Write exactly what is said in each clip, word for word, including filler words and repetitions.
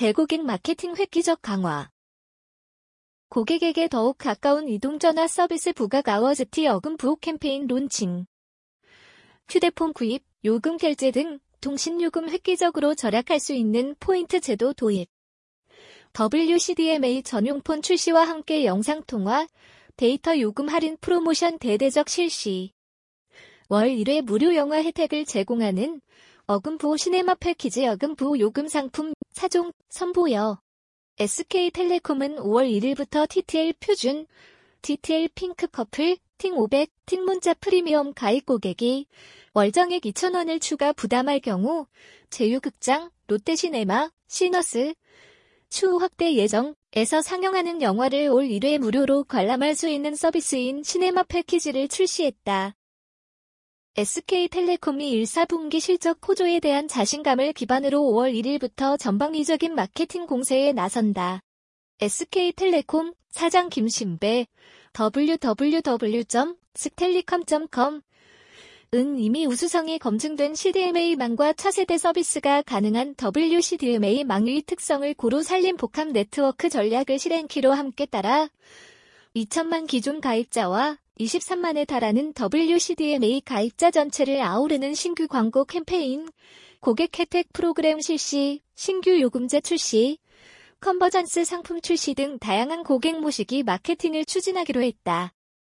대고객 마케팅 획기적 강화. 고객에게 더욱 가까운 이동전화 서비스 부각 아워즈티 어금 부호 캠페인 론칭. 휴대폰 구입, 요금 결제 등 통신요금 획기적으로 절약할 수 있는 포인트 제도 도입. 더블유씨디엠에이 전용폰 출시와 함께 영상통화, 데이터 요금 할인 프로모션 대대적 실시. 월 일 회 무료 영화 혜택을 제공하는 어금부호 시네마 패키지 어금부호 요금 상품 사 종 선보여. 에스케이텔레콤은 오월 일일부터 티티엘 표준, 티티엘 핑크 커플, 팅 오백, 팅 문자 프리미엄 가입 고객이 월정액 이천 원을 추가 부담할 경우 제휴극장, 롯데시네마, 시너스, 추후 확대 예정에서 상영하는 영화를 올 일 회 무료로 관람할 수 있는 서비스인 시네마 패키지를 출시했다. 에스케이텔레콤이 일, 사 분기 실적 호조에 대한 자신감을 기반으로 오월 일일부터 전방위적인 마케팅 공세에 나선다. 에스케이텔레콤 사장 김신배 더블유 더블유 더블유 점 스텔리컴 점 컴 은 이미 우수성이 검증된 씨디엠에이망과 차세대 서비스가 가능한 더블유씨디엠에이망의 특성을 고루 살린 복합 네트워크 전략을 실행키로 함께 따라 이천만 기존 가입자와 이십삼만에 달하는 더블유씨디엠에이 가입자 전체를 아우르는 신규 광고 캠페인, 고객 혜택 프로그램 실시, 신규 요금제 출시, 컨버전스 상품 출시 등 다양한 고객 모시기 마케팅을 추진하기로 했다.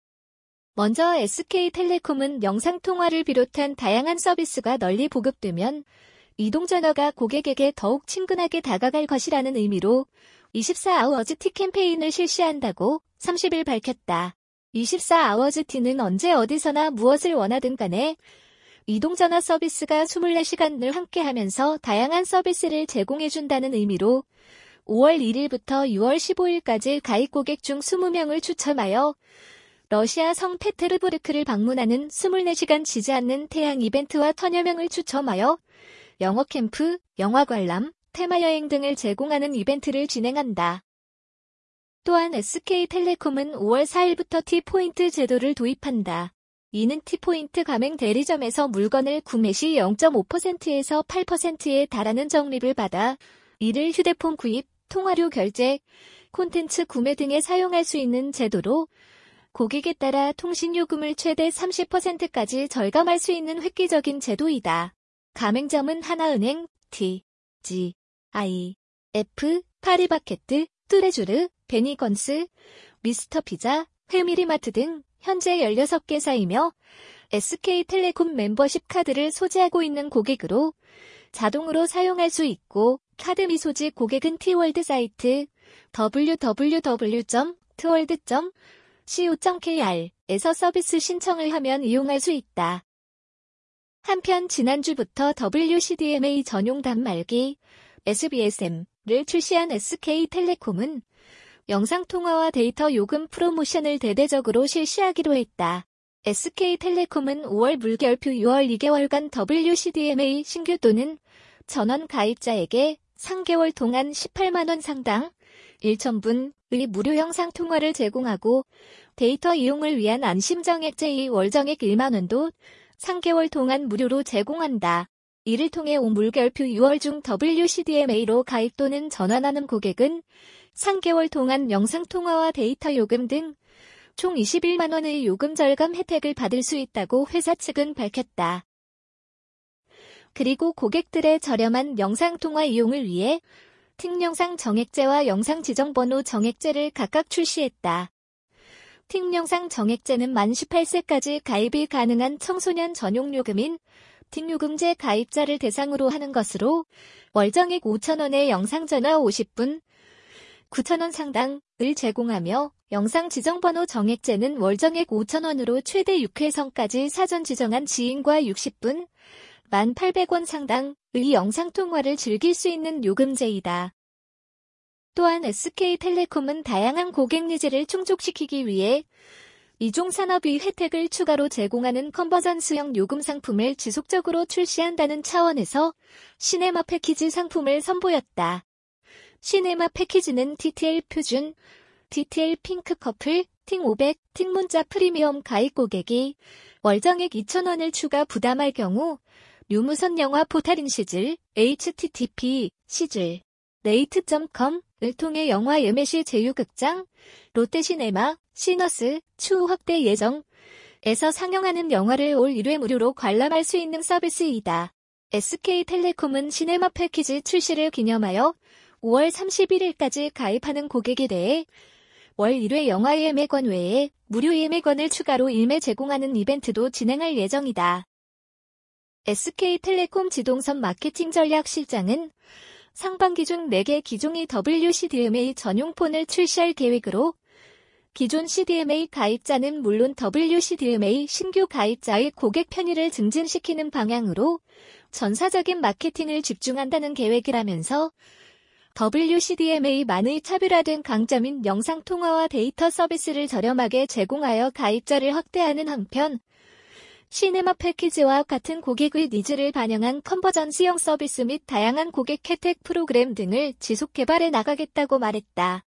먼저 에스케이텔레콤은 영상통화를 비롯한 다양한 서비스가 널리 보급되면 이동전화가 고객에게 더욱 친근하게 다가갈 것이라는 의미로 이십사 아워즈 티 캠페인을 실시한다고 삼십일 밝혔다. 이십사 아워즈 티는 언제 어디서나 무엇을 원하든 간에 이동전화 서비스가 이십사 시간을 함께하면서 다양한 서비스를 제공해준다는 의미로 오월 일일부터 유월 십오일까지 가입 고객 중 이십 명을 추첨하여 러시아 성 페테르부르크를 방문하는 이십사 시간 지지 않는 태양 이벤트와 천여 명을 추첨하여 영어 캠프, 영화 관람, 테마여행 등을 제공하는 이벤트를 진행한다. 또한 에스케이텔레콤은 오월 사일부터 T포인트 제도를 도입한다. 이는 T포인트 가맹 대리점에서 물건을 구매 시 영 점 오 퍼센트에서 팔 퍼센트에 달하는 적립을 받아 이를 휴대폰 구입, 통화료 결제, 콘텐츠 구매 등에 사용할 수 있는 제도로 고객에 따라 통신요금을 최대 삼십 퍼센트까지 절감할 수 있는 획기적인 제도이다. 가맹점은 하나은행, T, G, I, F, 파리바게뜨, 뚜레쥬르, 베니건스, 미스터피자, 회미리마트 등 현재 열여섯 개사이며 에스케이텔레콤 멤버십 카드를 소지하고 있는 고객으로 자동으로 사용할 수 있고 카드 미소지 고객은 T월드 사이트 더블유 더블유 더블유 점 트월드 점 씨오 점 케이알에서 서비스 신청을 하면 이용할 수 있다. 한편 지난주부터 더블유씨디엠에이 전용 단말기 에스비에스엠을 출시한 에스케이텔레콤은 영상통화와 데이터 요금 프로모션을 대대적으로 실시하기로 했다. 에스케이텔레콤은 오월 물결표 유월 이 개월간 더블유씨디엠에이 신규 또는 전원 가입자에게 삼 개월 동안 십팔만 원 상당 천 분의 무료 영상통화를 제공하고 데이터 이용을 위한 안심정액 제이 월정액 일만 원도 삼 개월 동안 무료로 제공한다. 이를 통해 올 물결표 유월 중 더블유씨디엠에이로 가입 또는 전환하는 고객은 삼 개월 동안 영상통화와 데이터 요금 등 총 이십일만 원의 요금 절감 혜택을 받을 수 있다고 회사 측은 밝혔다. 그리고 고객들의 저렴한 영상통화 이용을 위해 틱영상 정액제와 영상 지정번호 정액제를 각각 출시했다. 틱영상 정액제는 만 십팔 세까지 가입이 가능한 청소년 전용 요금인 틱요금제 가입자를 대상으로 하는 것으로 월정액 오천 원의 영상전화 오십 분, 구천 원 상당을 제공하며 영상 지정번호 정액제는 월정액 오천 원으로 최대 육 회선까지 사전 지정한 지인과 육십 분, 만 팔백 원 상당의 영상통화를 즐길 수 있는 요금제이다. 또한 에스케이텔레콤은 다양한 고객 니즈를 충족시키기 위해 이종산업의 혜택을 추가로 제공하는 컨버전스형 요금 상품을 지속적으로 출시한다는 차원에서 시네마 패키지 상품을 선보였다. 시네마 패키지는 티티엘 표준, 티티엘 핑크 커플, 팅 오백, 팅 문자 프리미엄 가입 고객이 월정액 이천 원을 추가 부담할 경우 유무선 영화 포탈인 시즐, 에이치티티피, 시즐, 레이트 닷 컴을 통해 영화 예매 시 제휴극장, 롯데시네마, 시너스, 추후 확대 예정에서 상영하는 영화를 올 일 회 무료로 관람할 수 있는 서비스이다. 에스케이텔레콤은 시네마 패키지 출시를 기념하여 오월 삼십일일까지 가입하는 고객에 대해 월 일 회 영화 예매권 외에 무료 예매권을 추가로 일 매 제공하는 이벤트도 진행할 예정이다. 에스케이텔레콤 지동선 마케팅 전략 실장은 상반기 중 네 개 기종의 더블유씨디엠에이 전용 폰을 출시할 계획으로 기존 씨디엠에이 가입자는 물론 더블유씨디엠에이 신규 가입자의 고객 편의를 증진시키는 방향으로 전사적인 마케팅을 집중한다는 계획이라면서 더블유씨디엠에이만의 차별화된 강점인 영상통화와 데이터 서비스를 저렴하게 제공하여 가입자를 확대하는 한편 시네마 패키지와 같은 고객의 니즈를 반영한 컨버전스형 서비스 및 다양한 고객 혜택 프로그램 등을 지속 개발해 나가겠다고 말했다.